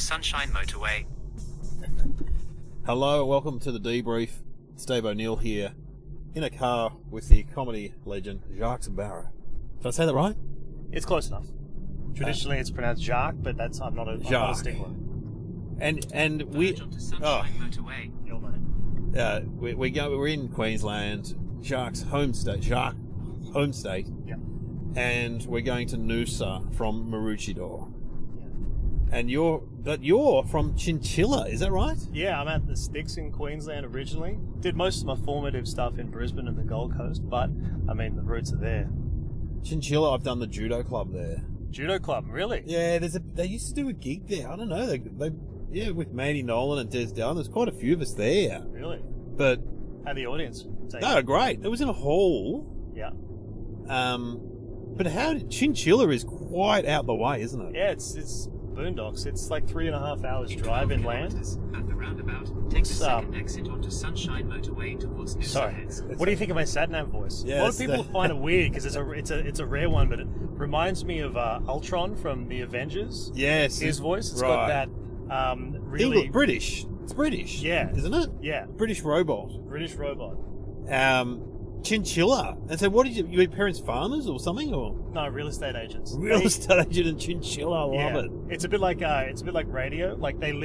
Sunshine Motorway. Hello, welcome to the debrief. It's Dave O'Neill here, in a car with the comedy legend Jacques Barra. Did I say that right? It's close enough. Traditionally, it's pronounced Jacques, but that's I'm not a stickler. And we Sunshine Motorway. You'll know. we're in Queensland, Jacques' home state. Yeah. And we're going to Noosa from Maroochydore. Yeah. And you're from Chinchilla, is that right? Yeah, I'm at the Sticks in Queensland originally. Did most of my formative stuff in Brisbane and the Gold Coast, but I mean the roots are there. Chinchilla, I've done the judo club there. Judo club, really? Yeah, they used to do a gig there. I don't know. They with Mandy Nolan and Des Dillon. There's quite a few of us there. Really? But How the audience? no, great. It was in a hall. Yeah. But Chinchilla is quite out the way, isn't it? Yeah, it's boondocks. It's like 3.5 hours drive inland. At the roundabout, take the It's, second exit onto Sunshine Motorway towards Noosa Sorry. Heads. What do you think of my sat-nav voice? Yeah, a lot of it's people the- find it weird because it's a rare one, but it reminds me of Ultron from the Avengers. Yes. His voice. It's right. got that really British. It's British. Yeah. Isn't it? yeah British robot. British robot. Chinchilla. And so, what did you? Your parents farmers or something, or No, real estate agents. real They- estate agent in Chinchilla? I love yeah, it. it's a bit like radio. Like they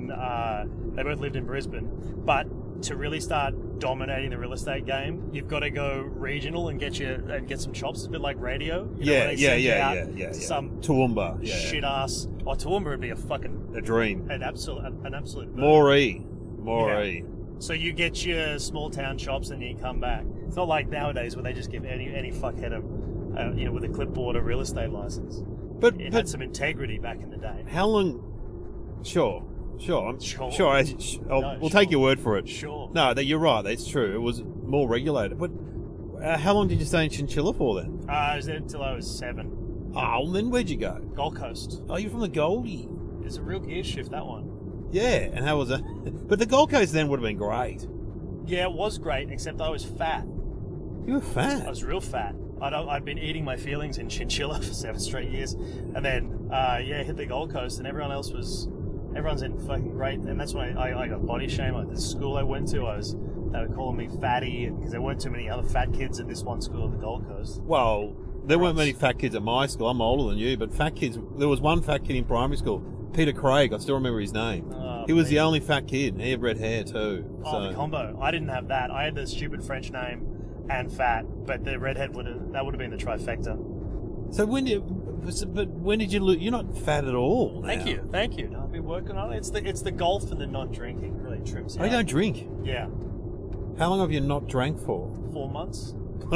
both lived in Brisbane, but to really start dominating the real estate game, you've got to go regional and get some chops. It's a bit like radio. You know, when they send you out yeah. to some Toowoomba. Yeah. shit ass. Oh, Toowoomba would be A dream. an absolute burn. Moree. So you get your small town chops and you come back. It's not like nowadays where they just give any fuckhead with a clipboard a real estate license. But It had some integrity back in the day. how long? Sure. Sure. We'll take your word for it. Sure. No, you're right. That's true. It was more regulated. But how long did you stay in Chinchilla for then? I was there until I was 7. Oh, and then where'd you go? Gold Coast. Oh, you're from the Goldie. It's a real gear shift, that one. Yeah, and how was it? But the Gold Coast then would have been great. Yeah, it was great, except I was fat. You were fat. I was real fat. I'd been eating my feelings in Chinchilla for 7 straight years. And then, hit the Gold Coast, and everyone's in fucking great. And that's when I got body shame at the school I went to. They were calling me fatty because there weren't too many other fat kids at this one school at the Gold Coast. Well, there weren't many fat kids at my school. I'm older than you, but fat kids. There was one fat kid in primary school, Peter Craig. I still remember his name. He was the only fat kid, and he had red hair too. Oh, the combo. I didn't have that. I had the stupid French name and fat, but the redhead would have been the trifecta. So when did you lose? You're not fat at all. Now. Thank you. No, I've been working on it. It's the golf and the not drinking really trims. Oh, you don't drink. Yeah, How long have you not drank for? 4 months.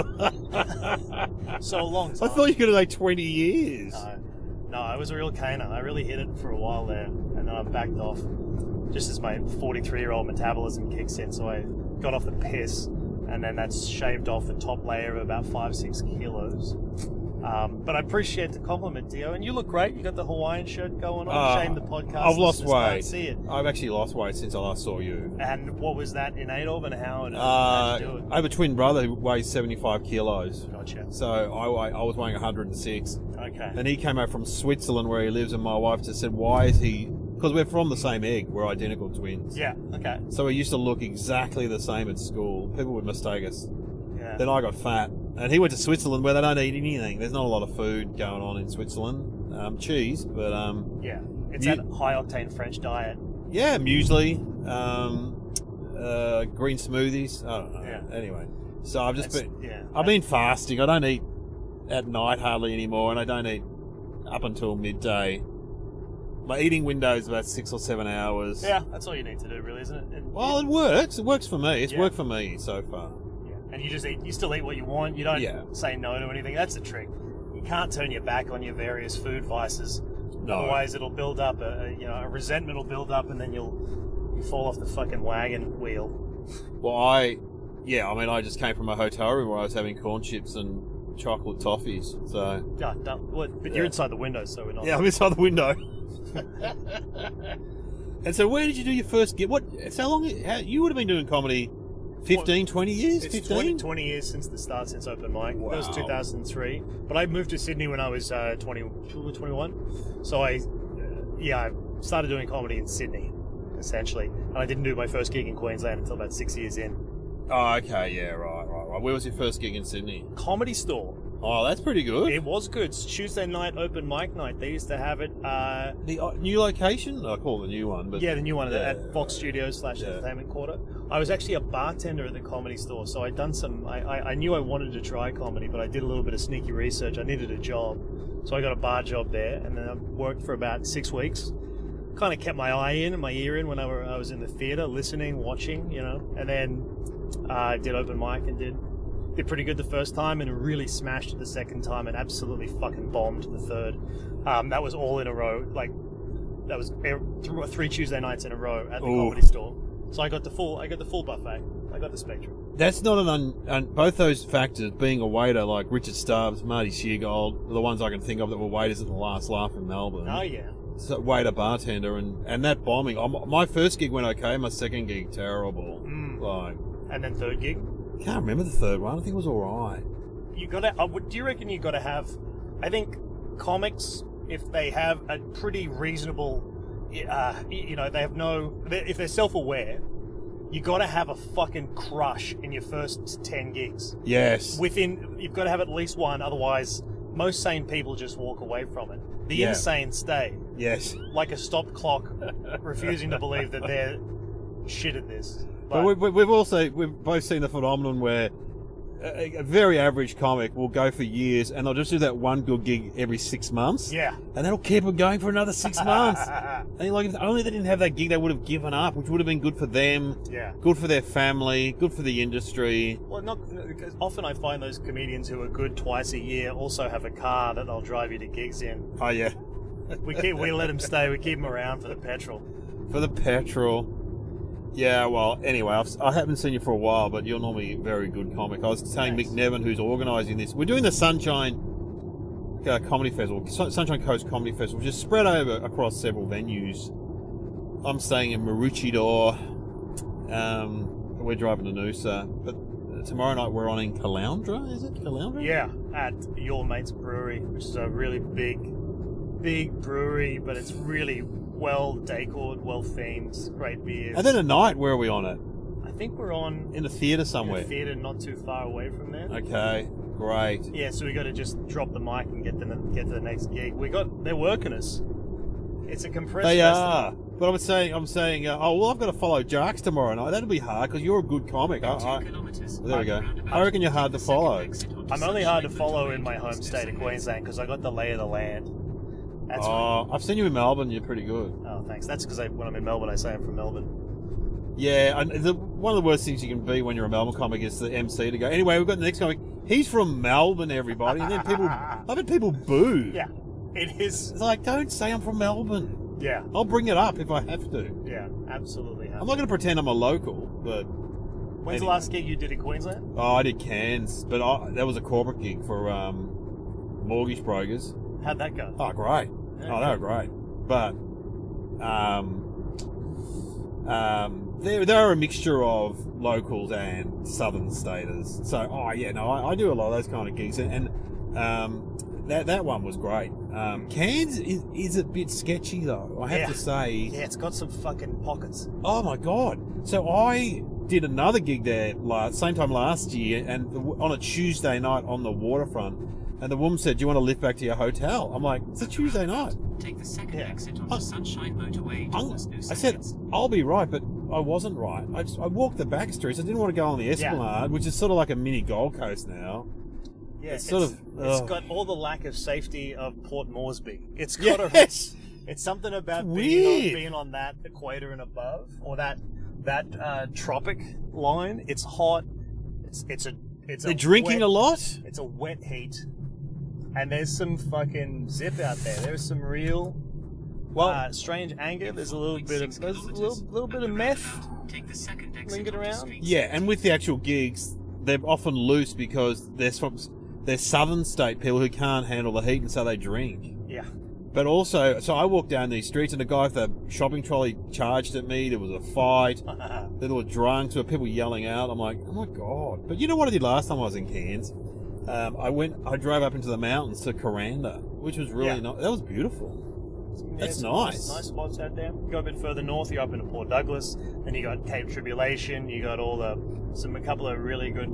So a long time. I thought you could have like 20 years. No, I was a real caner. I really hit it for a while there, and then I backed off just as my 43-year-old metabolism kicks in. So I got off the piss, and then that's shaved off the top layer of about 5-6 kilos. But I appreciate the compliment, Dio. And you look great. You got the Hawaiian shirt going on. Shame the podcast. I've lost listeners can't weight. see it. I've actually lost weight since I last saw you. And what was that innate of, and how'd you do it? I have a twin brother who weighs 75 kilos. Gotcha. So I was weighing 106. Okay. And he came over from Switzerland where he lives, and my wife just said, why is he... Because we're from the same egg. We're identical twins. Yeah. Okay. So we used to look exactly the same at school. People would mistake us. Yeah. Then I got fat. And he went to Switzerland where they don't eat anything. There's not a lot of food going on in Switzerland. Cheese, but... yeah. It's that high-octane French diet. Yeah, muesli, green smoothies. I don't know. Yeah. Anyway, so I've just been... Yeah. I've been fasting. I don't eat at night hardly anymore, and I don't eat up until midday. My eating window is about 6 or 7 hours. Yeah, that's all you need to do, really, isn't it? Well, it works. It works for me. It's Yeah. worked for me so far. Yeah. And you still eat what you want. You don't say no to anything. That's the trick. You can't turn your back on your various food vices. No. Otherwise, it'll build up. A resentment will build up, and then you fall off the fucking wagon wheel. Well, I just came from a hotel room where I was having corn chips and chocolate toffees. So Yeah, but you're inside the window, so we're not. yeah, I'm inside the window. And so where did you do your first gig? You would have been doing comedy 15, 20 years? It's 15? 20 years since open mic. Wow. That was 2003. But I moved to Sydney when I was 21. So I started doing comedy in Sydney, essentially. And I didn't do my first gig in Queensland until about 6 years in. Oh, okay, yeah, right. Where was your first gig in Sydney? Comedy Store. Oh, that's pretty good. It was good. It's Tuesday night open mic night. They used to have it. The new location? I call it the new one, but Yeah, the new one yeah. at Fox Studios / Entertainment Quarter. I was actually a bartender at the Comedy Store, so I'd done some. I knew I wanted to try comedy, but I did a little bit of sneaky research. I needed a job, so I got a bar job there, and then I worked for about 6 weeks. Kind of kept my eye in and my ear in when I was in the theater, listening, watching, and then I did open mic and did pretty good the first time, and really smashed it the second time, and absolutely fucking bombed the third. That was all in a row. Like that was 3 Tuesday nights in a row at the Comedy Store. So I got the full buffet. I got the spectrum. That's not both those factors, being a waiter like Richard Stubbs, Marty Sheargold, are the ones I can think of that were waiters at the Last Laugh in Melbourne. Oh yeah. So waiter, bartender, and that bombing. My first gig went okay. My second gig terrible. Like, And then third gig. can't remember the third one. I think it was all right. You gotta. Do you reckon you gotta have? I think comics, if they have a pretty reasonable, they have no. If they're self-aware, you gotta have a fucking crush in your first 10 gigs. Yes. You've got to have at least one. Otherwise, most sane people just walk away from it. The insane stay, Yes. like a stopped clock, refusing to believe that they're shit at this. But we've both seen the phenomenon where a very average comic will go for years and they'll just do that one good gig every 6 months. Yeah. And that'll keep them going for another 6 months. And you're like, if only they didn't have that gig, they would have given up, which would have been good for them, Yeah. good for their family, good for the industry. Well, because often I find those comedians who are good twice a year also have a car that they'll drive you to gigs in. Oh, yeah. We let them stay. We keep them around for the petrol. For the petrol. Yeah, well, anyway, I haven't seen you for a while, but you're normally a very good comic. I was telling Thanks. Mick Nevin, who's organising this, we're doing the Sunshine Comedy Festival, Sunshine Coast Comedy Festival, which is spread over across several venues. I'm staying in Maroochydore. We're driving to Noosa, but tomorrow night we're on in Caloundra. Is it Caloundra? Yeah, at Your Mate's Brewery, which is a really big brewery, but it's really well decored, well themed, great beers. And then at night, where are we on it? I think we're on In a theatre in somewhere. a theatre not too far away from there. Okay, great. Yeah, so we got to just drop the mic and get to the next gig. They're working us. It's a compressed. They festival. are. But I'm saying, I've got to follow Jarks tomorrow night. That'll be hard because you're a good comic. 2 kilometres. There we go. Roundabout. I reckon you're hard to Take the second follow. exit onto I'm only hard to Sunshine follow Motorway in my home towards state of Noosa Queensland because I got the lay of the land. That's I've seen you in Melbourne. You're pretty good. Oh, thanks. That's because when I'm in Melbourne, I say I'm from Melbourne. Yeah, and one of the worst things you can be when you're a Melbourne comic is the MC to go. Anyway, we've got the next comic. He's from Melbourne, everybody. And then I've had people boo. Yeah, it is. It's like, don't say I'm from Melbourne. Yeah, I'll bring it up if I have to. yeah, absolutely. I'm not going to pretend I'm a local, but When's the anyway. last gig you did in Queensland? I did Cairns, but that was a corporate gig for mortgage brokers. How'd that go? Oh, great. Yeah, Oh, they were great. But they're a mixture of locals and southern staters. So, I do a lot of those kind of gigs. And that one was great. Cairns is a bit sketchy, though, I have to say. Yeah, it's got some fucking pockets. Oh, my God. So I did another gig there same time last year, and on a Tuesday night on the waterfront. And the woman said, "Do you want to lift back to your hotel?" I'm like, "It's a Tuesday night." Take the second Yeah. exit onto Sunshine Motorway towards Noosa I said, Heads. "I'll be right," but I wasn't right. I walked the back streets. I didn't want to go on the Esplanade, which is sort of like a mini Gold Coast now. Yeah, It's sort of- It's ugh. got all the lack of safety of Port Moresby. It's got Yes! It's something about It's being weird. on that equator and above, or that tropic line. It's hot. It's They're drinking a lot? It's a wet heat, and there's some fucking zip out there. There's some real, strange anger. There's a little bit of little bit of meth Take the second exit lingered onto around. Street Yeah, and with the actual gigs, they're often loose because they're southern state people who can't handle the heat, and so they drink. Yeah. But also, so I walked down these streets, and a guy with a shopping trolley charged at me. There was a fight. There were drunks. There were people yelling out. I'm like, oh my God. But you know what I did last time I was in Cairns? I drove up into the mountains to Coranda, which was really nice. That was beautiful. That's some nice. Nice spots out there. You go a bit further north, you're up into Port Douglas. Then you got Cape Tribulation. You got a couple of really good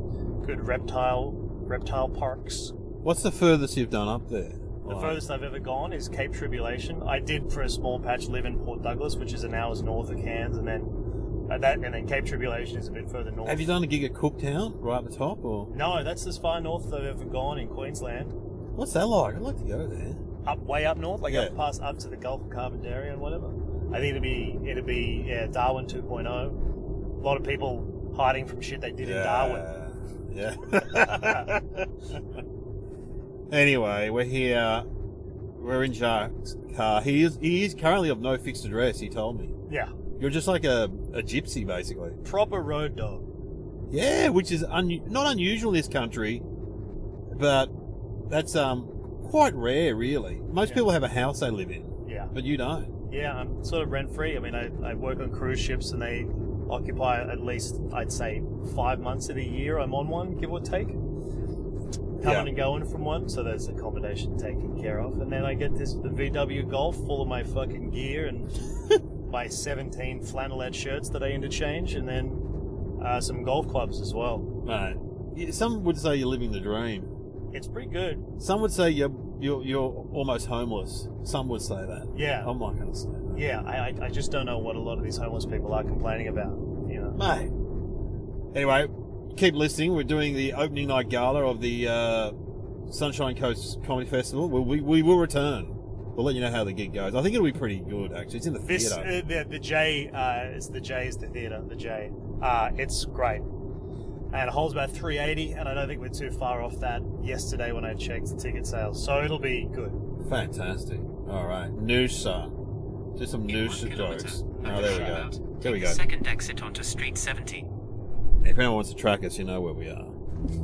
reptile parks. What's the furthest you've done up there? The furthest I've ever gone is Cape Tribulation. I did for a small patch live in Port Douglas, which is an hour's north of Cairns, and then Cape Tribulation is a bit further north. Have you done a gig at Cooktown, right at the top, or? No, that's as far north as I've ever gone in Queensland. What's that like? I'd like to go there. Way up north, like Yeah. up to the Gulf of Carpentaria and whatever. I think it'd be Darwin 2.0. A lot of people hiding from shit they did in Darwin. Yeah. Anyway, we're here. We're in Jacques' car. He is currently of no fixed address. He told me. Yeah, You're just like a gypsy, basically. proper road dog. Yeah, which is not unusual in this country, but that's quite rare, really. Most Yeah. people have a house they live in, Yeah, but you don't. yeah. I'm sort of rent free. I mean, I work on cruise ships, and they occupy at least, I'd say, 5 months of the year. I'm on one, give or take. Coming and going from one, so there's accommodation taken care of, and then I get the VW Golf full of my fucking gear and my 17 flannelette shirts that I interchange, and then some golf clubs as well. Mate, some would say you're living the dream. It's pretty good. Some would say you're almost homeless. Some would say that. Yeah. I'm not going to say that. Yeah, I just don't know what a lot of these homeless people are complaining about. You know. Mate. Anyway, keep listening. We're doing the opening night gala of the Sunshine Coast Comedy Festival. We will return. We'll let you know how the gig goes. I think it'll be pretty good, actually. It's in the This theatre. the J is the theatre. The J. It's great, and it holds about 380, and I don't think we're too far off that. Yesterday when I checked the ticket sales, so it'll be good. Fantastic. All right. Noosa. Do some In 1 Noosa kilometre, jokes. at Oh, the there we roundabout, go. take There we the go. second exit onto Street 70. If anyone wants to track us, you know where we are.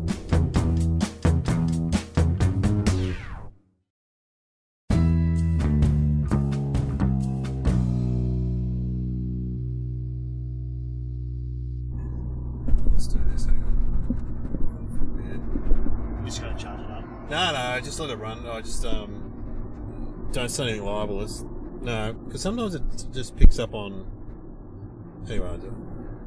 Let's do this. Hang on. I'm just gonna charge it up. No, just let it run. I just don't say anything libelous. No, because sometimes it just picks up on. Anyway, I do it.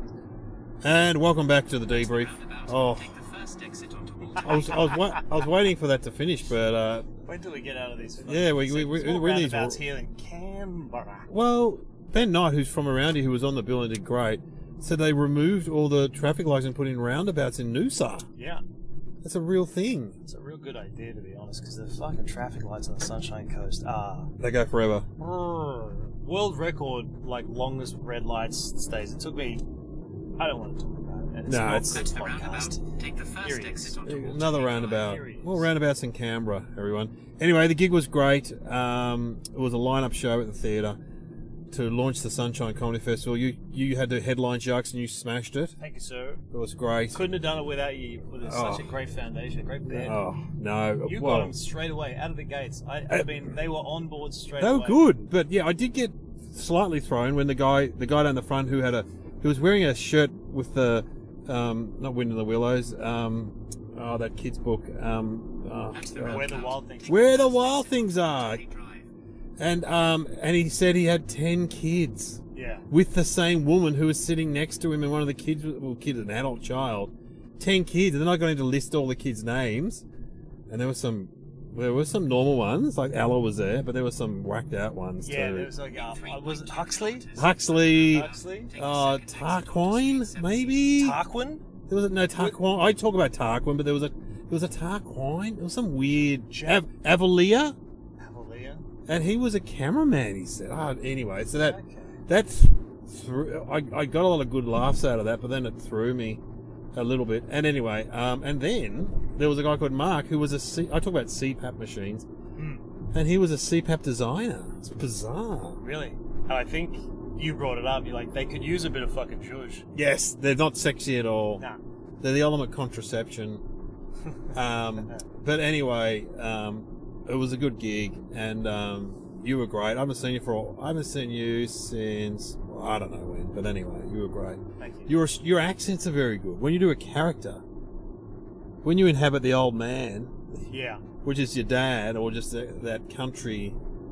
And welcome back to the debrief. Roundabout, Oh, take the first exit onto I was waiting for that to finish, but Wait till we get out of these. Yeah, we There's more we're in these. roundabouts here in Canberra. Well, Ben Knight, who's from around here, who was on the bill and did great, said they removed all the traffic lights and put in roundabouts in Noosa. Yeah, That's a real thing. it's a real good idea to be honest, because the fucking traffic lights on the Sunshine Coast are They go forever. world record, like longest red lights stays. It took me. I don't want to talk about it. It's No, not it's- this That's the podcast. roundabout. Take the first Here he exit is. onto Water Another Drive. roundabout. Here he is. More roundabouts in Canberra, everyone. Anyway, the gig was great. It was a line-up show at the theatre to launch the Sunshine Comedy Festival. You had the headline, Jacques, and you smashed it. Thank you, sir. It was great. Couldn't have done it without you. You put in such a Oh. great foundation, a great band. Oh, no. You well, got them straight away out of the gates. They were on board straight They away. were good, but yeah, I did get slightly thrown when the guy down the front who was wearing a shirt with the not Wind in the Willows, that kid's book, That's the Where the roundabout. wild things. Where the Wild Things Are, Drive. and he said he had 10 kids Yeah. with the same woman who was sitting next to him, and one of the kids, an adult child, 10 kids, and then I got him to list all the kids' names, and there were some normal ones, like Ella was there, but there were some whacked out ones Yeah, too. there was like, was it Huxley? Huxley, Huxley? Tarquin, maybe. Tarquin? There was no Tarquin. I talk about Tarquin, but there was a Tarquin. It was some weird Avalia, Avalia? and he was a cameraman. He said. Oh, anyway, so Okay. that's I got a lot of good laughs out of that, but then it threw me a little bit. And anyway, and then there was a guy called Mark who was I talk about CPAP machines, and he was a CPAP designer. It's bizarre. Really? And I think you brought it up. You're like, they could use a bit of fucking zhuzh. Yes, they're not sexy at all. Nah. They're the ultimate contraception. But anyway, it was a good gig, and you were great. I haven't seen you since I don't know when, but anyway, you were great. Thank you. Your accents are very good. When you do a character, when you inhabit the old man, Yeah. which is your dad, or just that country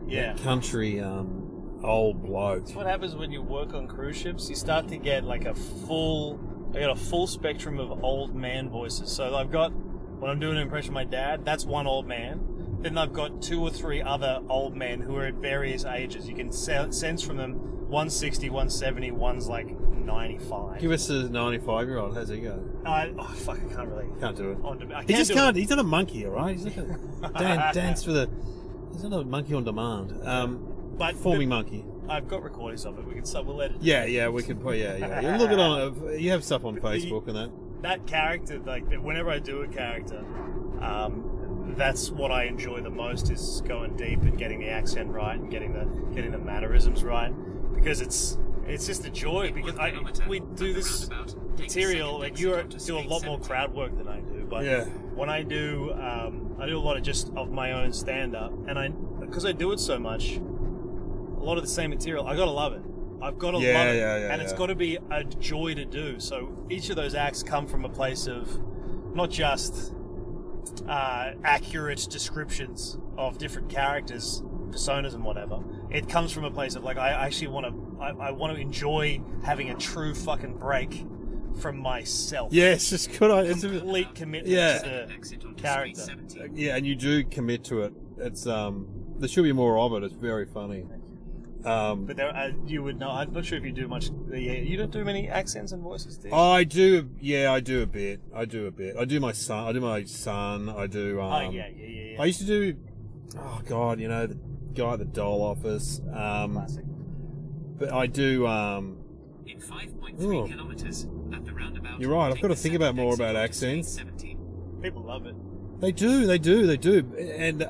Yeah. country old bloke. What happens when you work on cruise ships? You start to get like a full spectrum of old man voices. So I've got, when I'm doing an impression of my dad, that's one old man. Then I've got 2 or 3 other old men who are at various ages. You can sense from them, one's 60, one's 70, one's like 95. Give us a 95-year-old. How's he go? Fuck, I can't really. Can't do it. I He just do can't. it. He's not a monkey, all right? He's like a dance for the. He's not a monkey on demand. But Performing monkey. I've got recordings of it. We can start. We'll edit. Yeah, we can put. Yeah. You look it on. You have stuff on Facebook and that. That character, like whenever I do a character, that's what I enjoy the most, is going deep and getting the accent right and getting the mannerisms right, because it's just a joy. Because we do this material, like you do a lot more crowd work than I do, but Yeah. when I do a lot of just of my own stand up, and because I do it so much, a lot of the same material, I gotta love it. I've got to love it, and it's got to be a joy to do. So each of those acts come from a place of not just accurate descriptions of different characters, personas, and whatever. It comes from a place of like, I actually want to enjoy having a true fucking break from myself. Yes, it's good. It's Complete commitment Yeah. to Exit the onto character. Street 17. yeah, and you do commit to it. It's there should be more of it. It's very funny. But you would know. I'm not sure if you do much. You don't do many accents and voices, do you? I do. Yeah, I do a bit. I do my son. I do. Yeah. I used to do. Oh God, you know the guy at the Dole office. Classic. But I do. In 5.3 kilometers at the roundabout. You're right. I've take got to the think second about more exit about onto Street accents. 17. People love it. They do, and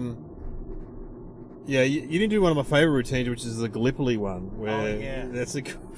yeah, you didn't do one of my favourite routines, which is the Gallipoli one, where that's a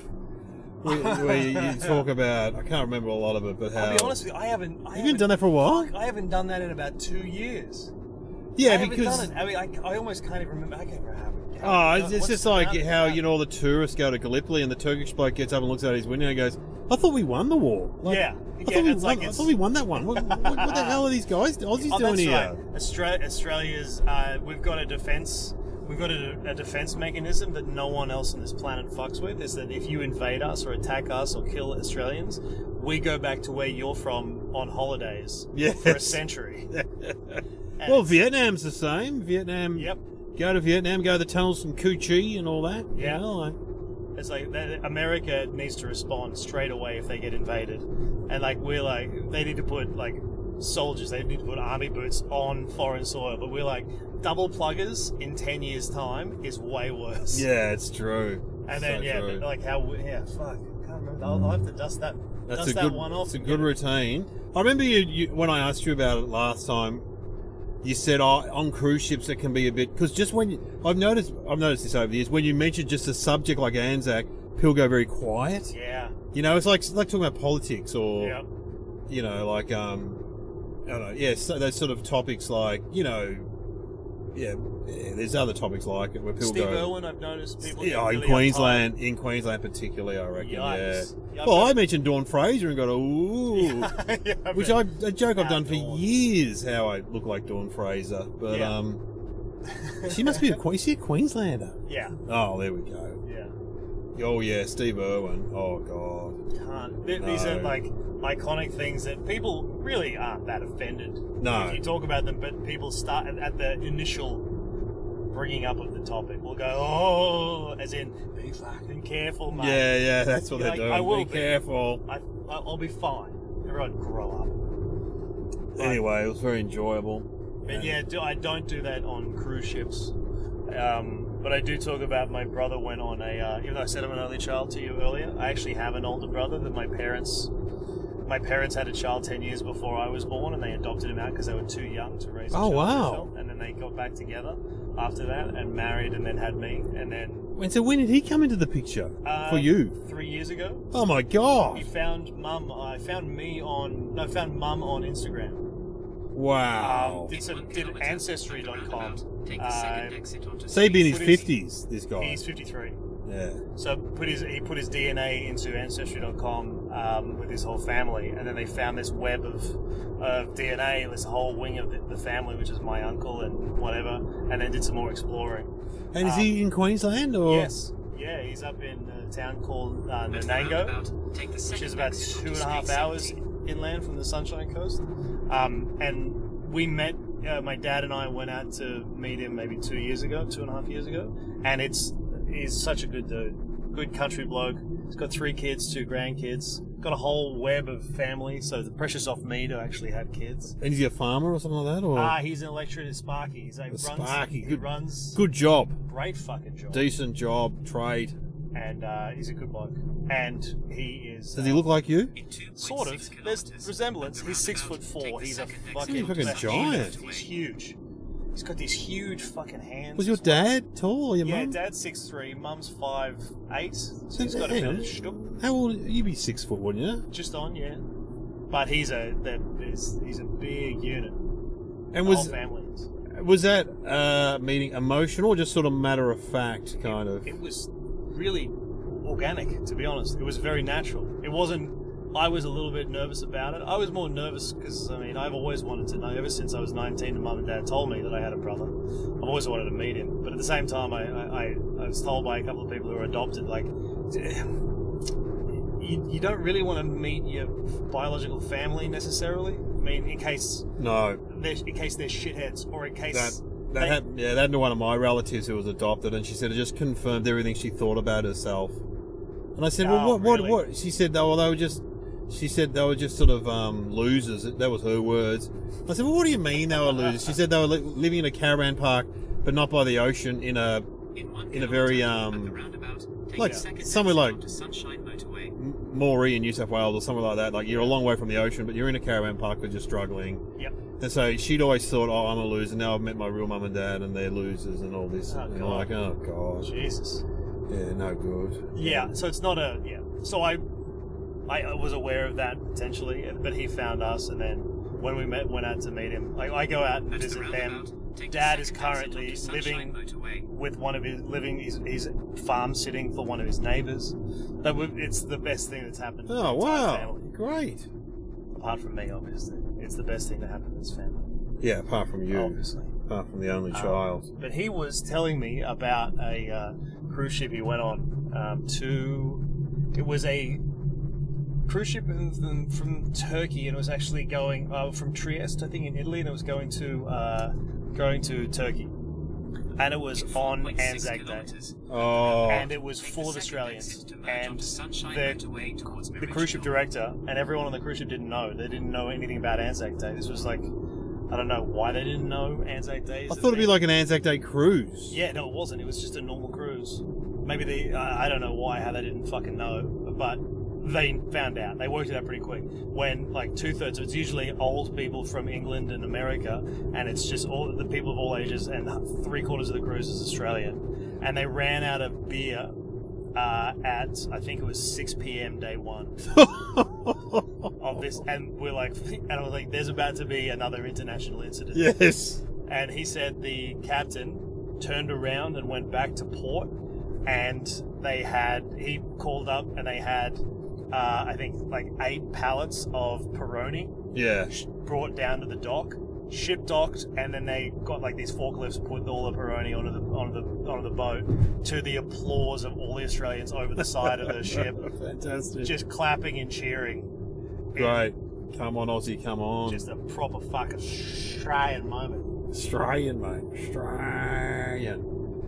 where you talk about. I can't remember a lot of it, but how. I'll be honest with you, I haven't done that for a while. I haven't done that in about 2 years. Yeah, I haven't because done it. I mean, I almost can't even remember. I can't remember it's just like how all the tourists go to Gallipoli, and the Turkish bloke gets up and looks out his window and goes, "I thought we won the war." Like, Yeah. I thought, It's like I thought we won that one. What the hell are these guys, Aussies, doing that's here? right. Australia's. We've got a defense. We've got a defense mechanism that no one else on this planet fucks with. Is that if you invade us or attack us or kill Australians, we go back to where you're from on holidays for a century. Well, Vietnam's the same. Vietnam. Yep. Go to Vietnam, go to the tunnels from Cu Chi and all that. Yeah. You know, It's like America needs to respond straight away if they get invaded, and they need to put soldiers, they need to put army boots on foreign soil. But we're like, double pluggers in 10 years' time is way worse. yeah, it's true. And So then true. fuck, I can't remember. I'll have to dust that. That's dust a that good one off. It's a good routine. I remember you when I asked you about it last time. You said on cruise ships it can be a bit because just when I've noticed this over the years, when you mention just a subject like Anzac, people go very quiet. Yeah. You know, it's like talking about politics or Yeah. you know, like I don't know, yeah, so those sort of topics like, you know, yeah, there's other topics like it where people Steve go. Irwin, I've noticed people. Yeah, get in really Queensland, particularly, I reckon. Yikes. Yeah. Well, I mentioned Dawn Fraser and got ooh, uptight. Yeah, which but- a joke I've done for Dawn. years. How I look like Dawn Fraser, but Yeah. she must be is she a Queenslander? Yeah. Oh, there we go. Yeah. Oh yeah, Steve Irwin. Oh god. Can't. These are like iconic things that people really aren't that offended No. if you talk about them, but people start at the initial bringing up of the topic will go, oh, as in, be fucking careful, mate. Yeah, that's what You're they're like, doing. I will be careful. I'll be fine. Everyone grow up. Anyway, it was very enjoyable. But yeah, I don't do that on cruise ships. But I do talk about my brother went on even though I said I'm an only child to you earlier, I actually have an older brother that my parents had a child 10 years before I was born, and they adopted him out because they were too young to raise a Oh, child. wow. themselves. And then they got back together after that and married and then had me. And then So when did he come into the picture for you? 3 years ago, Oh my he god! found mum. Found mum on Instagram. Wow. Did Ancestry.com. Take the second exit onto So he'd be in his What is- 50s, this guy. He's 53. Yeah. Yeah. So he put his DNA into Ancestry.com with his whole family, and then they found this web of DNA, this whole wing of the family, which is my uncle and whatever, and then did some more exploring. And is he in Queensland or? Yes. Yeah, he's up in a town called Nanango, which is about 2.5 hours inland from the Sunshine Coast. And we met, my dad and I went out to meet him maybe 2.5 years ago. And he's such a good dude. Good country bloke. He's got 3 kids, 2 grandkids. Got a whole web of family, so the pressure's off me to actually have kids. And is he a farmer or something like that? Or? He's an electrician at Sparky. Sparky. He runs. Good job. Great fucking job. Decent job, trade. And he's a good bloke. And he is. Does he look like you? Sort of. There's resemblance. He's 6'4". He's a fucking giant. He's huge. He's got these huge fucking hands. Was your dad tall or your mum? Yeah, dad's 6'3", mum's 5'8". So he's got a bit of shtup. How old? You'd be 6 foot, wouldn't you? Just on, yeah. But he's a big unit. And the whole family is. Was that meeting emotional or just sort of matter of fact kind of? It was really organic, to be honest. It was very natural. It wasn't. I was a little bit nervous about it. I was more nervous because, I mean, I've always wanted to know, ever since I was 19 and Mum and Dad told me that I had a brother. I've always wanted to meet him. But at the same time, I was told by a couple of people who are adopted, like, you don't really want to meet your biological family necessarily. I mean, in case they're shitheads, or in case... That happened to one of my relatives who was adopted, and she said it just confirmed everything she thought about herself. And I said, well, what? She said, they were just sort of losers. That was her words. I said, well, what do you mean they were losers? She said they were living in a caravan park, but not by the ocean, in a very like somewhere like Moree in New South Wales or somewhere like that. Like, you're a long way from the ocean, but you're in a caravan park because you're struggling. Yep. And so she'd always thought, oh, I'm a loser. Now I've met my real mum and dad, and they're losers and all this. And I'm like, oh god, Jesus. Yeah, no good. Yeah, so it's not a... Yeah. So I was aware of that, potentially, but he found us, and then when we went out to meet him, like, I go out and visit them. Dad is currently living with one of he's farm sitting for one of his neighbours. It's the best thing that's happened to Oh, the entire wow. family. Great. Apart from me, obviously. It's the best thing to happen to his family. Yeah, apart from you. Obviously. Apart from the only child. But he was telling me about a cruise ship he went on it was a cruise ship from Turkey, and it was actually going from Trieste, I think, in Italy, and it was going to Turkey. And it was on Anzac Day. Oh. And it was full of Australians. And the cruise ship director and everyone on the cruise ship didn't know. They didn't know anything about Anzac Day. This was like, I don't know why they didn't know Anzac Day. I thought it'd be like an Anzac Day cruise. Yeah, no, it wasn't. It was just a normal cruise. Maybe I don't know how they didn't fucking know, but they found out. They worked it out pretty quick. When like 2/3, it's usually old people from England and America, and it's just all the people of all ages, and 3/4 of the cruise is Australian. And they ran out of beer at, I think it was 6 p.m. day one of this, and I was like, there's about to be another international incident. Yes. And he said the captain turned around and went back to port, and he called up and they had I think like 8 pallets of Peroni brought down to the dock, ship docked, and then they got like these forklifts, put all the Peroni onto the boat, to the applause of all the Australians over the side of the ship. Fantastic. Just clapping and cheering. Great. Come on, Aussie, come on. Just a proper fucking Australian moment. Australian, mate. Australian.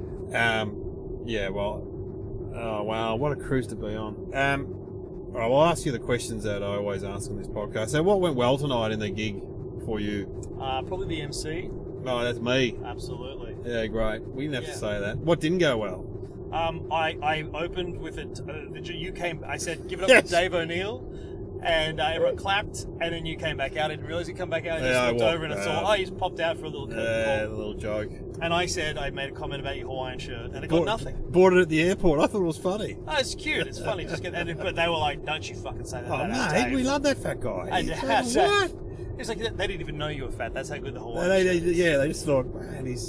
Yeah, well, oh wow, what a cruise to be on. All right, well, I'll ask you the questions that I always ask on this podcast. So what went well tonight in the gig for you? Probably the MC. Oh, that's me. Absolutely. Yeah, great. We didn't have to say that. What didn't go well? I opened with it. I said, give it up to Dave O'Neill. And everyone clapped, and then you came back out. I didn't realise you come back out. I just looked over and I saw, he's popped out for a little curtain call. A little joke. And I said, I made a comment about your Hawaiian shirt, and it got nothing. Bought it at the airport. I thought it was funny. Oh, it's cute. It's funny. But they were like, don't you fucking say that. Oh, mate, we love that fat guy. What? It's like, they didn't even know you were fat. That's how good the Hawaiian shirt is. Yeah, they just thought, man, he's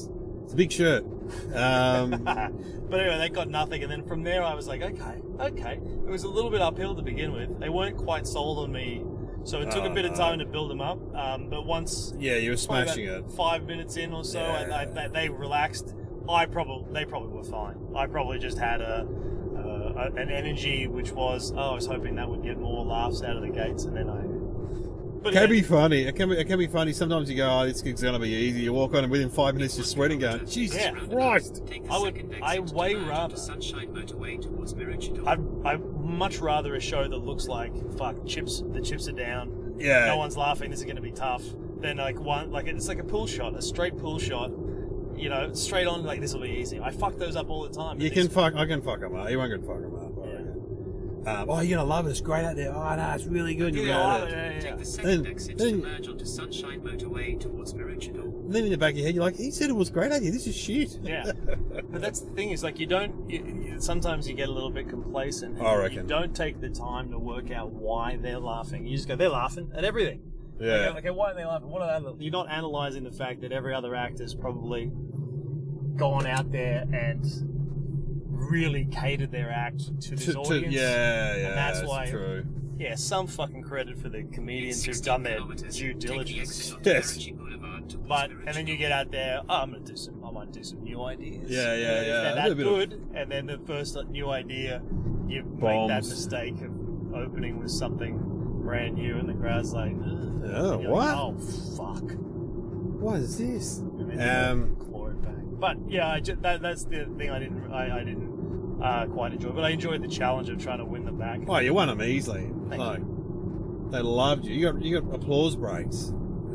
It's a big shirt. But anyway, they got nothing, and then from there I was like, okay. It was a little bit uphill to begin with. They weren't quite sold on me, so it took a bit of time to build them up. But once you were smashing it. 5 minutes in or so, they relaxed. They probably were fine. I probably just had an energy which was, I was hoping that would get more laughs out of the gates, and then But it can be funny. It can be funny. Sometimes you go, "Oh, this gig's gonna be easy." You walk on, and within 5 minutes, you're sweating, going, "Jesus Christ!" I way rather. Sunshine Motorway towards Maroochydore. I'd much rather a show that looks like the chips are down. Yeah. No one's laughing. This is going to be tough. Than it's like a pull shot, a straight pull shot. You know, straight on. Like this will be easy. I fuck those up all the time. I can fuck them up. You won't get fuck them up. Oh, you're gonna love it. It's great out there. Oh no, it's really good. Take the second exit to merge onto Sunshine Motorway towards Maroochydore. And then in the back of your head, you're like, he said it was great out here. This is shit. Yeah. But that's the thing, is like sometimes you get a little bit complacent. I reckon. You don't take the time to work out why they're laughing. You just go, they're laughing at everything. Yeah. Okay, why are they laughing? What are they? You're not analysing the fact that every other actor's probably gone out there and really catered their act to this audience. And that's why. True. Yeah, some fucking credit for the comedians who've done their due diligence. Yes. But and then you get out there. Oh, I might do some new ideas. Yeah. If they're that good, and then the first new idea, you make that mistake of opening with something brand new, and the crowd's like, oh, what? Oh, fuck. What is this? Claw it back. But yeah, that's the thing I didn't quite enjoy. But I enjoyed the challenge of trying to win them back. Oh, you won them easily. Thank you. They loved you. You got applause breaks.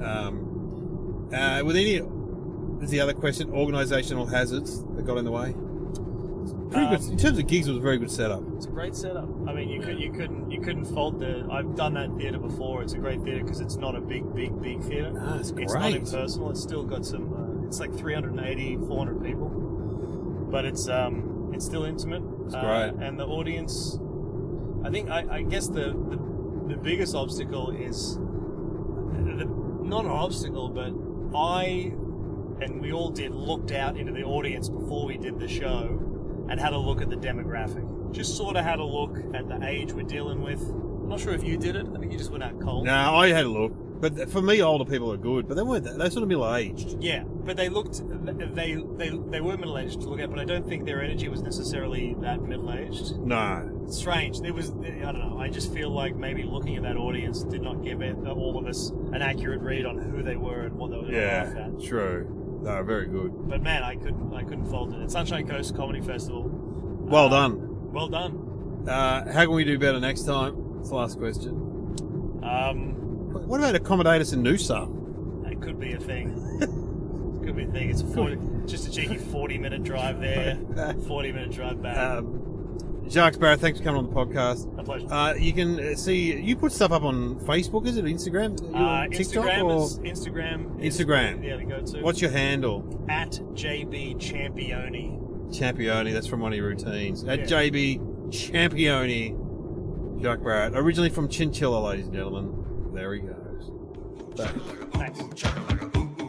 Is the other question organisational hazards that got in the way? Pretty good. In terms of gigs, it was a very good setup. It's a great setup. I mean, you couldn't fault the. I've done that theatre before. It's a great theatre because it's not a big theatre. Ah, it's great. It's not impersonal. It's still got some. It's like 380, 400 people, but it's still intimate. It's great. And the audience. I guess the biggest obstacle is not an obstacle, but and we all looked out into the audience before we did the show and had a look at the demographic. Just sort of had a look at the age we're dealing with. I'm not sure if you did it. I think you just went out cold. No, I had a look. But for me, older people are good, but they weren't. They're sort of middle-aged. Yeah, but they were middle-aged to look at, but I don't think their energy was necessarily that middle-aged. No. Strange. I don't know. I just feel like maybe looking at that audience did not give all of us an accurate read on who they were and what they were going to laugh at. Yeah, true. No, very good. But man, I couldn't fault it. It's Sunshine Coast Comedy Festival. Well done. Well done. How can we do better next time? That's the last question. What about accommodate us in Noosa? That could be a thing. Could be a thing. It's just a cheeky 40-minute drive there, 40-minute drive back. Jacques Barrett, thanks for coming on the podcast. A pleasure. You can see you put stuff up on Facebook, is it? Instagram? TikTok Instagram. Yeah, the go-to. What's your handle? At JB Championi. Championi, that's from one of your routines. At JB Championi. Jacques Barrett, originally from Chinchilla, ladies and gentlemen. There he goes. Thanks.